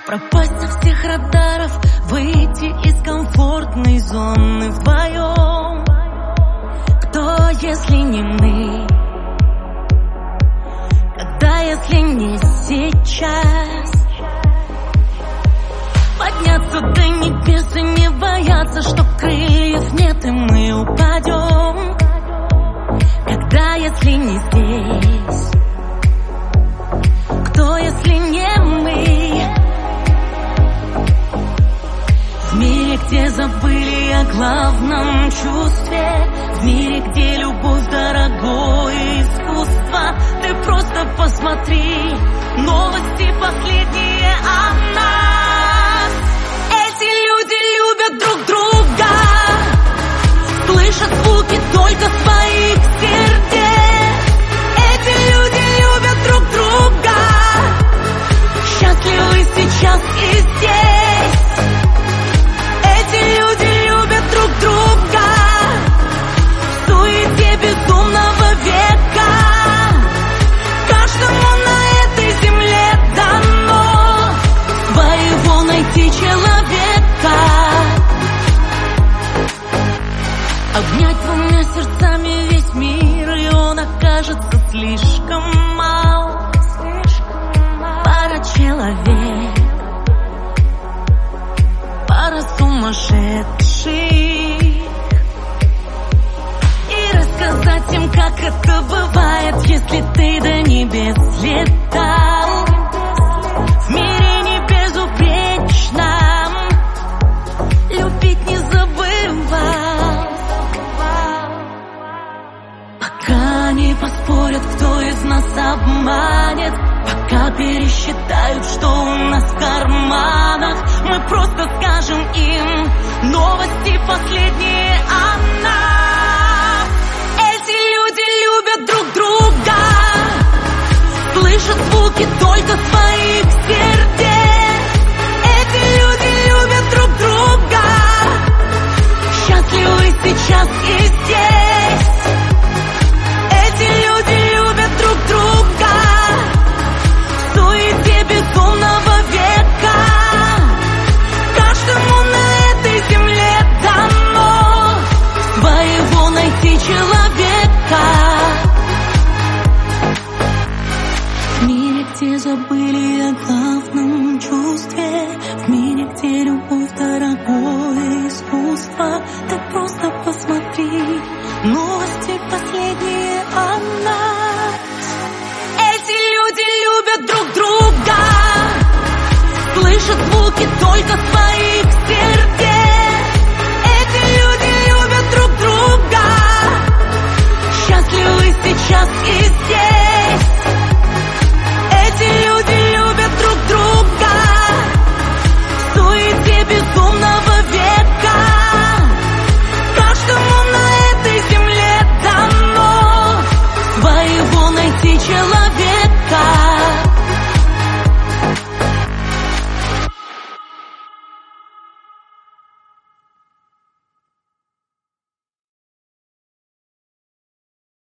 Пропасть со всех радаров, выйти из комфортной зоны вдвоем. Кто, если не мы? Когда, если не сейчас? Подняться до небес и не бояться, что крыльев нет и мы упадем. Когда, если не здесь? Кто, если не мы? В мире, где забыли о главном чувстве, в мире, где любовь дорогое искусство. Ты просто посмотри, новости последние о нас. Эти люди любят друг друга, слышат звуки только своих сердец. Эти люди любят друг друга, счастливы сейчас и здесь. Эти люди любят друг друга в суете безумного века. Каждому на этой земле дано своего найти человека. Обнять двумя сердцами весь мир, и он окажется слишком мал. Пара человек, пара сумасшедших, и рассказать им, как это бывает, если ты до небес летал. В мире не безупречном любить не забывал. Пока не поспорят, кто из нас обманет, пока пересчитают, что у нас в карманах, мы просто скажем им новости последние о нас. Эти люди любят друг друга, слышат звуки только своих сердец. Эти люди любят друг друга, счастливы сейчас и здесь. Эти люди любят друг друга в суете безумного века. Каждому на этой земле дано своего найти человека. В мире, где забыли о главном чувстве, в мире, где любовь дорогое искусство. Ты просто посмотри, новости последние о нас. Эти люди любят друг друга, слышат звуки только своих сердец. Эти люди любят друг друга, счастливы сейчас и здесь. Эти люди любят друг друга в суете безумного века. Каждому на этой земле дано своего найти человека.